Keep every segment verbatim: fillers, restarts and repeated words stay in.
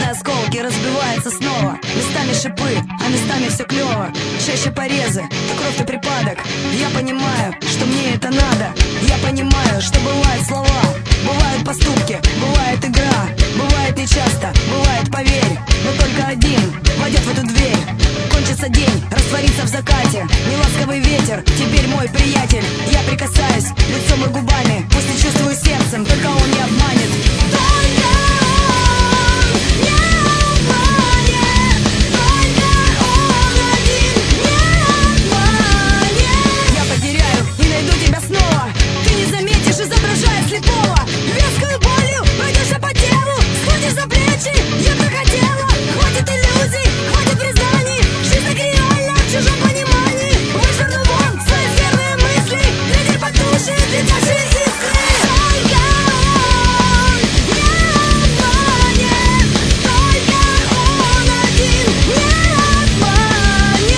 осколки, разбивается снова. Местами шипы, а местами все клево. Чаще порезы, то кровь, то припадок. Я понимаю, что мне это надо. Я понимаю, что бывают слова, бывают поступки, бывает игра. Бывает нечасто, бывает, поверь. Но только один войдет в эту дверь. Кончится день, растворится в закате. Неласковый ветер, теперь мой приятель. Я прикасаюсь лицом и губами, пусть не чувствую сердцем, только он не обманет. Только он не обманет. Только он один не обманет. Я потеряю и найду тебя снова. Ты не заметишь, изображая слепого. Вязкую болью пройдешься по телу, схватишь за плечи, я так хотела. Хватит иллюзий, хватит признаний. Жизнь так реальна в чужом понимании. Вышвырну вон свои верные мысли. Ветер потушит летящие искры. Только он не обманет. Только он один не обманет.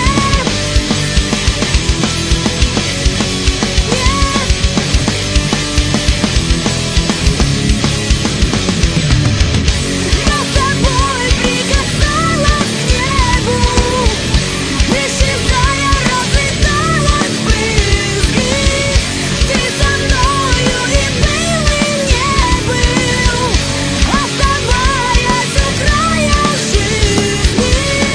Я с тобой прикасалась к небу, исчезая, разлеталась в брызги. Ты со мною и был, и не был, оставаясь у края жизни.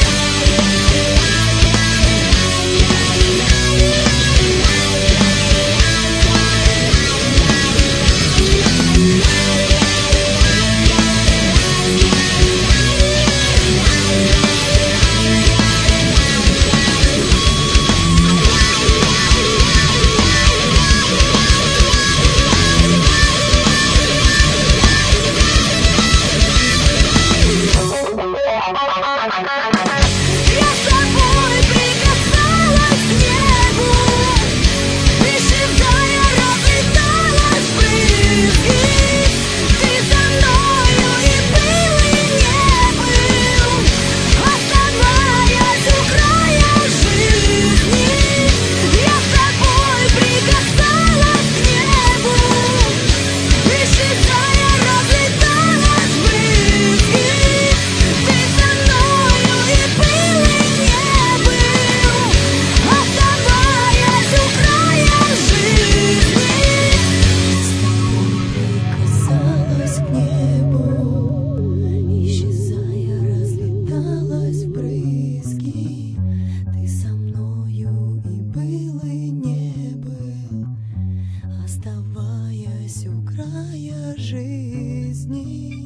Я с тобой прикасалась к небу, исчезая, разлеталась в брызги. Ты со мною и был, и не был, оставаясь у края жизни. Я с тобой прикасалась к небу, исчезая, разлеталась в брызги. Ты со мною и был, и не был, оставаясь у края жизни. Прикасалась к небу, исчезая, разлеталась в брызги. Ты со мною и был, и не был, оставаясь у края жизни.